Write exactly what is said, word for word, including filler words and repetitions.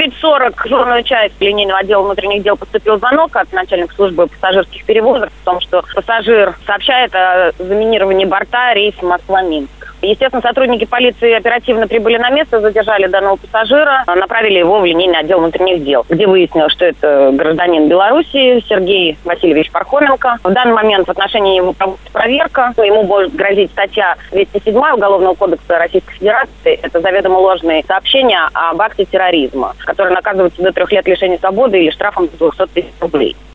девять сорок в дежурную часть линейного отдела внутренних дел поступил звонок от начальника службы пассажирских перевозок о том, что пассажир сообщает о заминировании борта рейса Москва-Минск. Естественно, сотрудники полиции оперативно прибыли на место, задержали данного пассажира, направили его в линейный отдел внутренних дел, где выяснилось, что это гражданин Беларуси Сергей Васильевич Пархоменко. В данный момент в отношении него проводится проверка. Ему может грозить статья двести семь Уголовного кодекса Российской Федерации. Это заведомо ложные сообщения об акте терроризма, который наказывается до трех лет лишения свободы или штрафом до двухсот тысяч рублей.